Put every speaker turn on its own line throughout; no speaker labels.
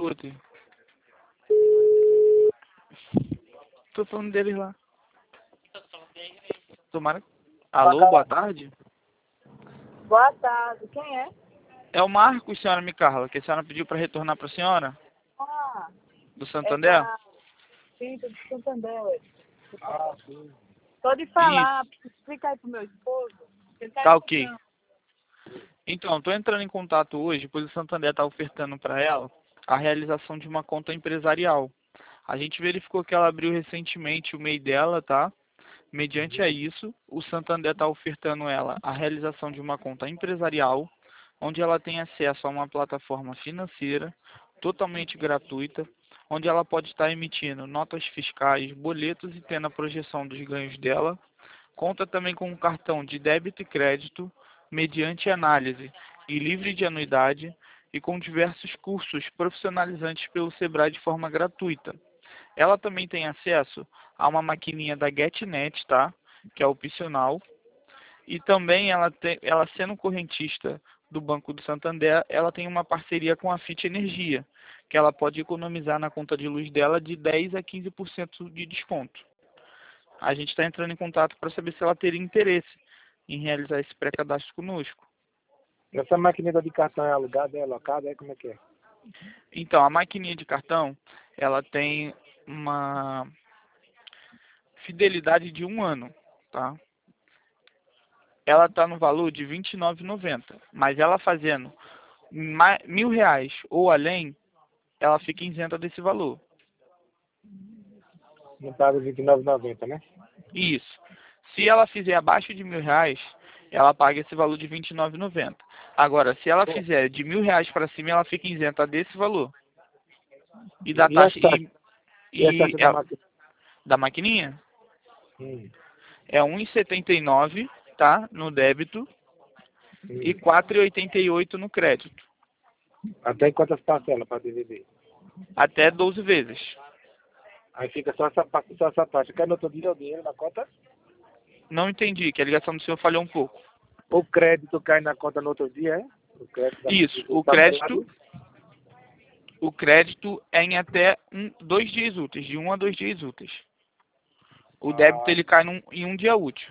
outro. Tô falando deles lá. Tomara. Alô, boa tarde.
Boa tarde. Quem é?
É o Marcos, senhora Micarla, que a senhora pediu para retornar para a senhora,
Ah,
do
é
Santander.
da Cinta de Santander.
Ah, sim.
Pode falar, explica aí pro meu esposo. Ele tá
Tá ok.
escutando.
Então, tô entrando em contato hoje, pois o Santander está ofertando para ela a realização de uma conta empresarial. A gente verificou que ela abriu recentemente o MEI dela, tá? Mediante a isso, o Santander está ofertando ela a realização de uma conta empresarial, onde ela tem acesso a uma plataforma financeira totalmente gratuita, onde ela pode estar emitindo notas fiscais, boletos e tendo a projeção dos ganhos dela. Conta também com um cartão de débito e crédito, mediante análise e livre de anuidade, e com diversos cursos profissionalizantes pelo Sebrae de forma gratuita. Ela também tem acesso a uma maquininha da GetNet, tá? Que é opcional. E também ela sendo correntista do Banco do Santander, ela tem uma parceria com a Fit Energia, que ela pode economizar na conta de luz dela de 10 a 15% de desconto. A gente está entrando em contato para saber se ela teria interesse em realizar esse pré-cadastro conosco.
Essa maquineta de cartão é alugada, é locada, como é que é?
Então, a maquininha de cartão, ela tem uma fidelidade de 1 ano, tá? Ela está no valor de R$ 29,90, mas ela fazendo R$ 1.000 ou além, ela fica isenta desse valor.
Não paga R$29,90, né?
Isso. Se ela fizer abaixo de R$ 1.000, ela paga esse valor de R$ 29,90. Agora, se ela fizer de R$ 1.000 para cima, ela fica isenta desse valor. E da
E a
taxa
taxa? E a taxa da máquina?
da maquininha é 1,79, tá? No débito e 4,88 no crédito.
Até quantas parcelas para dividir?
Até 12 vezes.
Aí fica só essa taxa. Cai no outro dia o dinheiro na conta?
Não entendi, que a ligação do senhor falhou um pouco.
O crédito cai na conta no outro dia, é? O crédito
Isso,
parcelado?
o crédito é em até 2 dias úteis, de 1 a 2 dias úteis. O débito ele cai em 1 dia útil.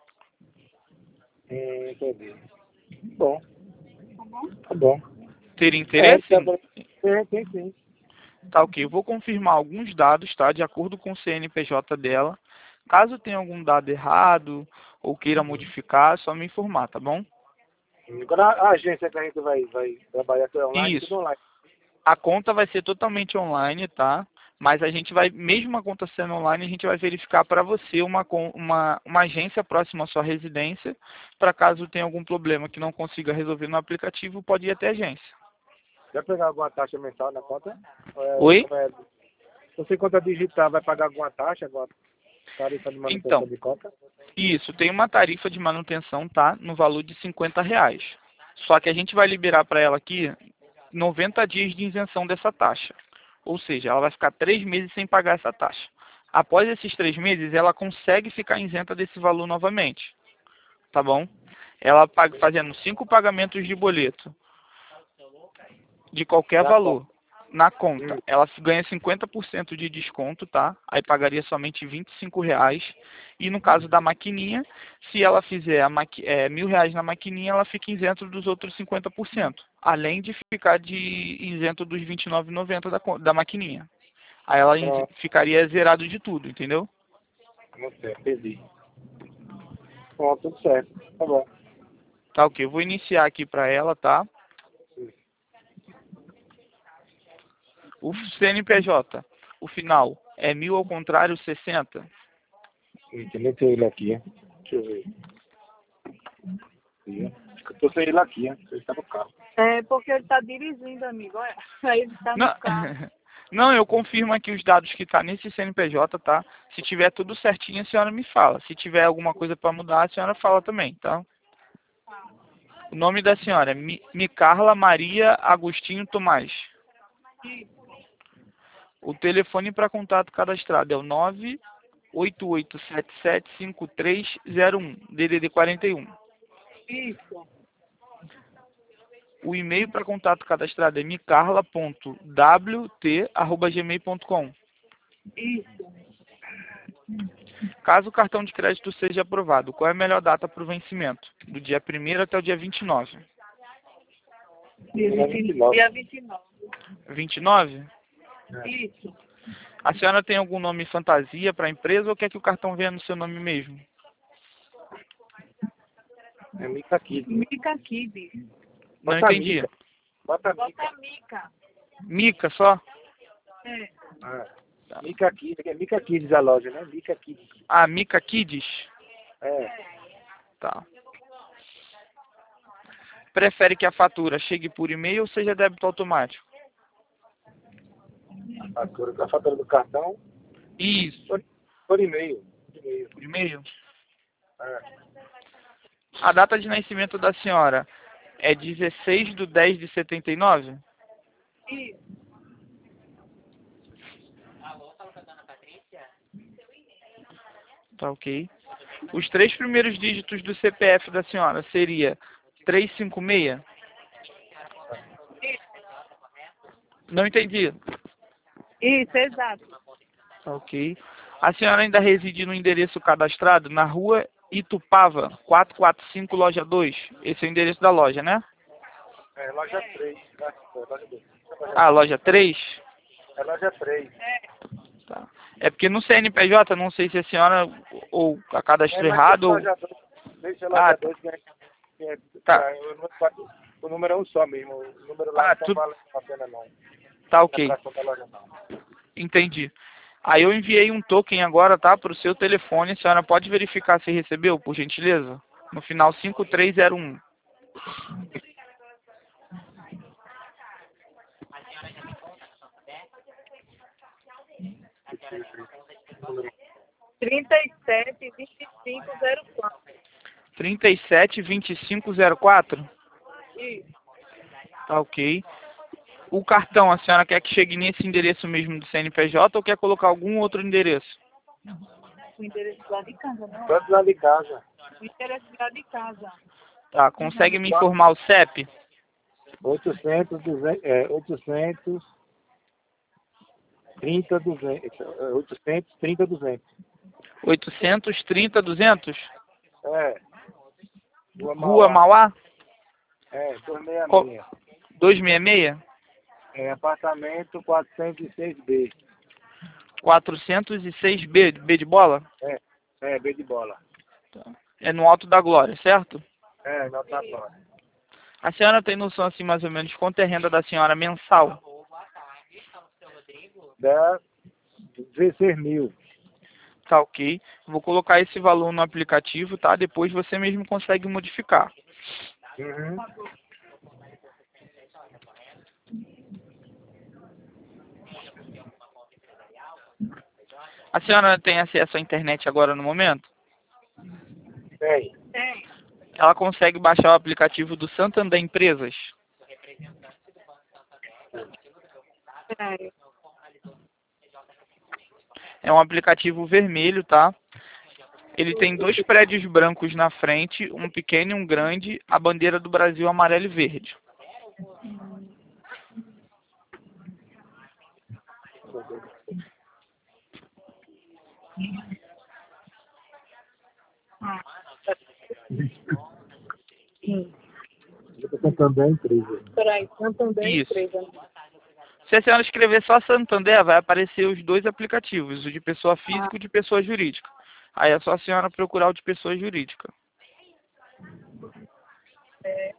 Entendi. Bom, tá bom.
Teria interesse?
Tem sim.
Tá ok, eu vou confirmar alguns dados, tá? De acordo com o CNPJ dela. Caso tenha algum dado errado ou queira modificar, é só me informar, tá bom?
Agora a agência que a gente vai trabalhar é online,
Isso.
tudo online.
A conta vai ser totalmente online, tá? Mas a gente vai, mesmo a conta sendo online, a gente vai verificar para você uma agência próxima à sua residência, para caso tenha algum problema que não consiga resolver no aplicativo, pode ir até a agência.
Vai pegar alguma taxa mensal na conta?
Oi?
Se você conta digital, vai pagar alguma taxa, alguma tarifa de manutenção
Então,
de conta?
isso, tem uma tarifa de manutenção, tá? No valor de R$ 50. Só que a gente vai liberar para ela aqui 90 dias de isenção dessa taxa. Ou seja, ela vai ficar 3 meses sem pagar essa taxa. Após esses 3 meses, ela consegue ficar isenta desse valor novamente. Tá bom? Ela paga fazendo 5 pagamentos de boleto de qualquer valor na conta. Ela ganha 50% de desconto, tá? Aí pagaria somente R$ 25,00. E no caso da maquininha, se ela fizer R$ 1.000 na maquininha, ela fica isento dos outros 50%. Além de ficar isento dos R$ 29,90 da maquininha. Aí ela ficaria zerado de tudo, entendeu?
Não sei, entendi. Bom, tudo certo. Tá bom.
Tá ok, eu vou iniciar aqui para ela, tá? O CNPJ, o final, é 1000 ao contrário 60.
Nem tem ele aqui, hein? Deixa eu ver. Eu tô sem ele aqui, hein? Ele tá no carro.
É porque ele tá dirigindo, amigo. Olha, aí ele tá no carro.
Não, eu confirmo aqui os dados que tá nesse CNPJ, tá? Se tiver tudo certinho, a senhora me fala. Se tiver alguma coisa para mudar, a senhora fala também, tá? O nome da senhora é Micarla Maria Agostinho Tomás. O telefone para contato cadastrado é o 988775301, DDD 41.
Isso.
O e-mail para contato cadastrado é micarla.wt@gmail.com.
Isso.
Caso o cartão de crédito seja aprovado, qual é a melhor data para o vencimento? Do dia 1º até o dia 29.
Dia 29.
29?
Isso.
A senhora tem algum nome fantasia para a empresa ou quer que o cartão venha no seu nome mesmo?
É Mica Kid.
Mica Kid.
Não
Bota
entendi.
Mica. Bota Mica.
Bota Mica.
Mica só?
É.
Mica Kid, que é Mica Kids a loja, né? Mica Kid.
Ah, Mica Kids?
É.
Tá. Prefere que a fatura chegue por e-mail ou seja débito automático?
A fatura do cartão
Isso.
por e-mail.
Por e-mail?
É.
A data de nascimento da senhora é 16/10/79?
Isso.
Tá ok. Os 3 primeiros dígitos do CPF da senhora seria 356? Não entendi.
Isso, exato.
Tá ok. A senhora ainda reside no endereço cadastrado na rua Itupava, 445, loja 2. Esse é o endereço da loja, né?
É loja 3. Loja 2.
Ah, loja 3?
É loja 3.
Tá. É porque no CNPJ, não sei se a senhora ou a cadastrou errado ou...
Deixa loja 2, que
Tá.
o número é um só mesmo. O número lá não vale a pena não.
Tá ok.
Da loja não.
Entendi. Aí eu enviei um token agora, tá? Para o seu telefone. A senhora pode verificar se recebeu, por gentileza? No final 5301.
Trinta e
372504?
Isso.
Tá ok. O cartão, a senhora quer que chegue nesse endereço mesmo do CNPJ ou quer colocar algum outro endereço?
O endereço lá de casa, não?
Pronto lá de casa.
O endereço lá de casa.
Tá, consegue me informar o CEP?
800, 30, 200. 830, 200.
830-200?
É.
Rua Mauá?
É, 266.
266?
É, apartamento 406B.
406B, B de bola?
B de bola.
É no Alto da Glória, certo?
É, não tá fora.
A senhora tem noção, assim, mais ou menos, quanto é a renda da senhora mensal?
Dá 16 mil.
Tá ok. Vou colocar esse valor no aplicativo, tá? Depois você mesmo consegue modificar.
Uhum.
A senhora tem acesso à internet agora no momento?
Tem.
Tem.
Ela consegue baixar o aplicativo do Santander Empresas?
Tem.
É um aplicativo vermelho, tá? Ele tem 2 prédios brancos na frente, um pequeno e um grande, a bandeira do Brasil amarelo e verde.
Santander empresa.
Peraí, Santander
Isso.
empresa.
Se a senhora escrever só Santander, vai aparecer os 2 aplicativos, o de pessoa física e o de pessoa jurídica. Aí é só a senhora procurar o de pessoa jurídica.
É.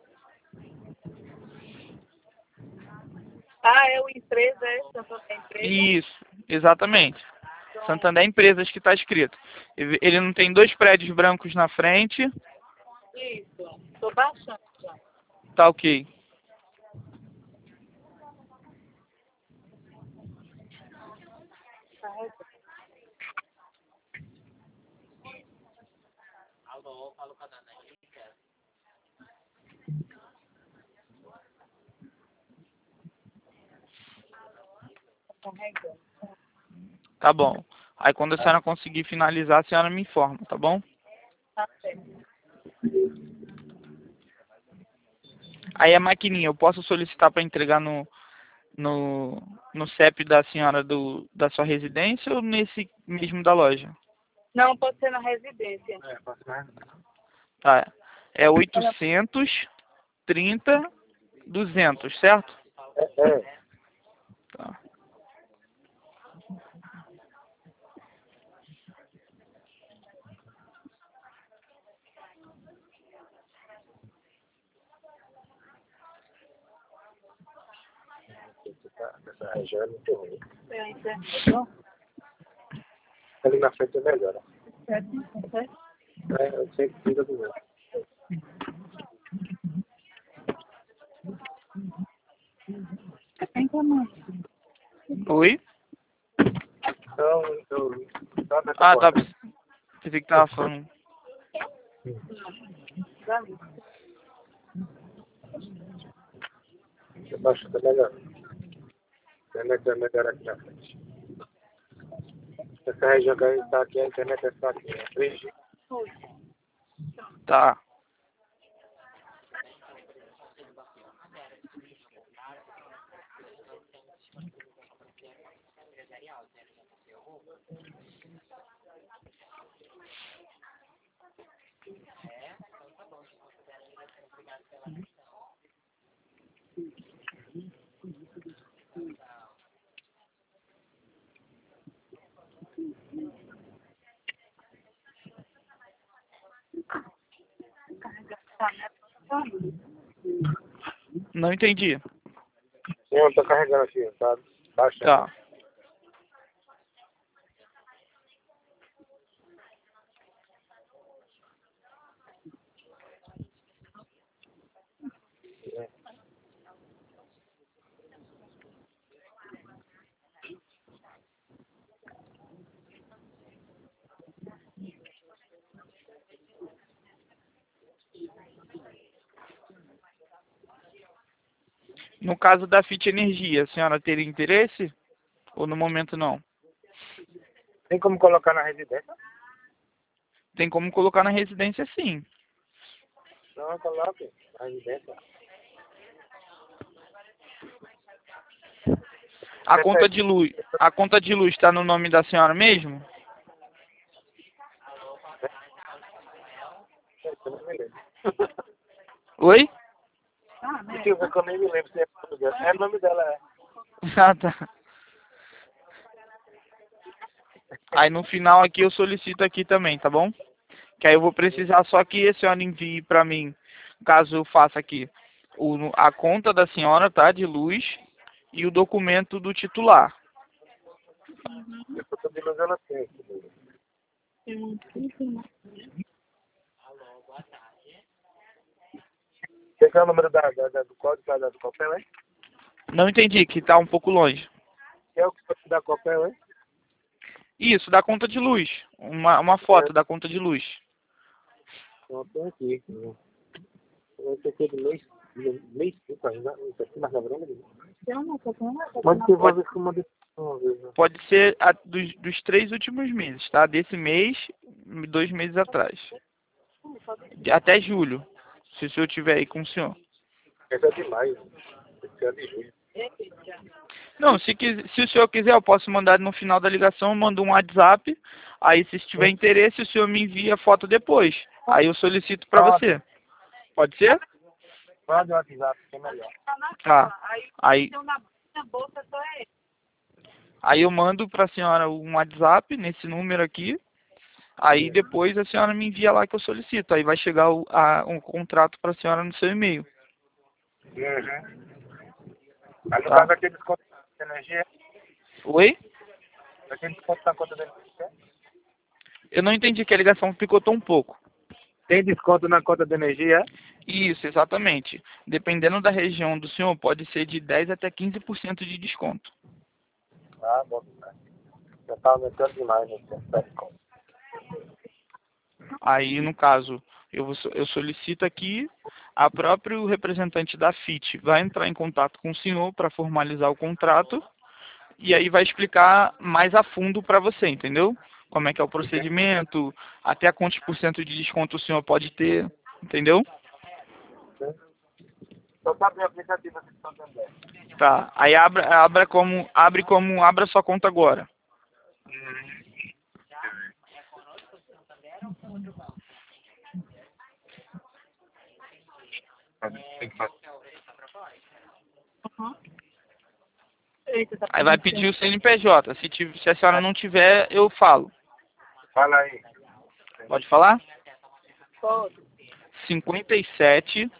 Ah, é o empresa, é Santander empresa?
Isso, exatamente. Santander Empresas que está escrito. Ele não tem 2 prédios brancos na frente.
Isso. Tô baixando já.
Tá ok.
Carregando.
Tá bom. Aí quando a senhora conseguir finalizar, a senhora me informa, tá bom?
Tá certo.
Aí a maquininha, eu posso solicitar para entregar no CEP da senhora da sua residência ou nesse mesmo da loja?
Não, pode ser na residência.
É, pode ser.
Tá. É 830-200, certo?
É.
Tá.
Essa região é muito ruim.
É, isso é.
Ali na frente é melhor.
Certo?
É, eu sei que fica do meu.
Tem tamanho.
Oi?
Então, eu...
Ah, tá. Pensei que tava falando.
Abaixo tá melhor. A internet é melhor aqui na frente. Essa região que a gente tá aqui, a internet é só aqui, é 3G.
Tá. Não entendi.
Não, tô carregando aqui, tá baixando.
Tá. No caso da FIT Energia, a senhora teria interesse? Ou no momento não?
Tem como colocar na residência?
Tem como colocar na residência sim.
Não, coloque na residência.
A conta de luz está no nome da senhora mesmo?
Eu não me lembro.
Oi?
Deixa eu ver que eu nem me lembro se é o nome dela. É o nome dela, é.
Ah, tá. Aí no final aqui eu solicito aqui também, tá bom? Que aí eu vou precisar só que a senhora envie para mim, caso eu faça aqui, a conta da senhora, tá? De luz e o documento do titular.
Eu tô de luz, ela tem. Esse é o número do código do Copel, é?
Não entendi, que tá um pouco longe.
É o código da Copel, é?
Isso, da conta de luz. Uma foto da conta de luz.
Não, tem aqui. Esse aqui é do mês 5 ainda. Isso aqui mais na grande. Pode ser uma vez que eu mandei uma vez, né?
Pode ser dos 3 últimos meses, tá? Desse mês, 2 meses atrás. Até julho, se o senhor tiver aí com o senhor.
Esse é de maio. Esse é de julho.
Não, se o senhor quiser, eu posso mandar no final da ligação, eu mando um WhatsApp. Aí, se tiver interesse, o senhor me envia a foto depois. Aí eu solicito para você. Pode ser?
Manda o WhatsApp, que é melhor.
Tá. Aí
Na bolsa só é ele.
Aí eu mando para a senhora um WhatsApp nesse número aqui. Aí depois a senhora me envia lá que eu solicito. Aí vai chegar um contrato para a senhora no seu e-mail.
Uhum. Aí no
Tá.
caso vai ter desconto de energia?
Oi?
Vai ter desconto na conta da energia?
Eu não entendi que a ligação picotou um pouco.
Tem desconto na conta de energia?
Isso, exatamente. Dependendo da região do senhor, pode ser de 10 até 15% de desconto.
Ah, bom. Já tá aumentando demais, né? Tá desconto.
Aí, no caso, eu solicito aqui, a próprio representante da FIT vai entrar em contato com o senhor para formalizar o contrato e aí vai explicar mais a fundo para você, entendeu? Como é que é o procedimento, até quantos por cento de desconto o senhor pode ter, entendeu?
Só tá bem aplicativo aqui de Santander.
Tá. Aí abra sua conta agora.
Tem que fazer.
Eita, tá
Aí vai pedir o CNPJ. Se a senhora não tiver, eu falo.
Fala aí.
Pode falar?
Pode.
57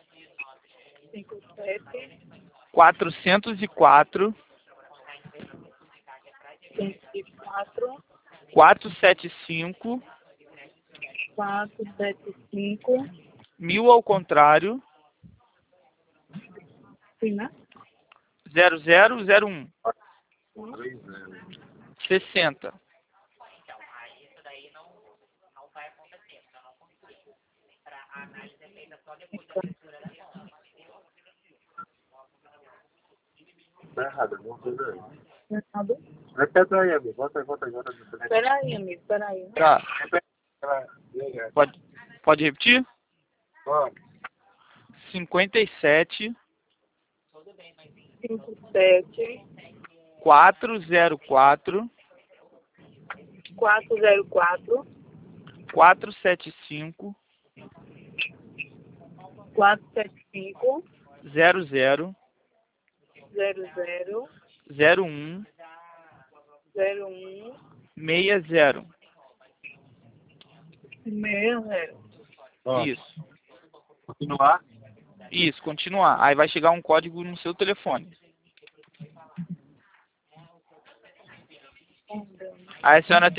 57,
404
24,
475
475,
1000 ao contrário
sim, né?
0001 60.
Tá errado, alguma coisa aí.
Nada.
Repete aí, amigo. Volta aí.
Peraí, amigo, peraí.
Tá.
Repete.
Pode repetir?
Pode.
57
57,
404
404,
475
475,
00
00,
01
01,
60.
60.
Isso.
Continuar?
Isso, continuar. Aí vai chegar um código no seu telefone. Aí a senhora